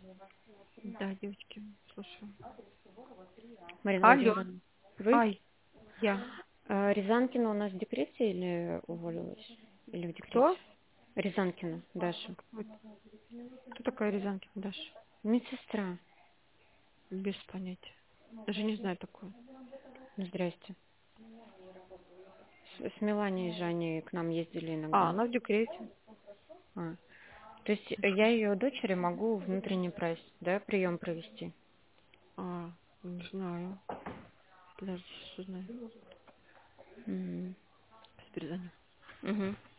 Да, девочки, слушаю. Марина Алло. Владимировна, вы? Ай, я. Рязанкина у нас в декрете или уволилась? Или в декрете? Кто? Рязанкина, Даша. Кто такая Рязанкина Даша? Медсестра. Без понятия. Даже не знаю такое. Ну, здрасте. С Меланией же они к нам ездили А, иногда. она в декрете. А. То есть я ее дочери могу внутренний прайс, да, прием провести? А, не знаю. Подожди, сейчас узнаю. Угу. Сейчас перезвоню. Угу.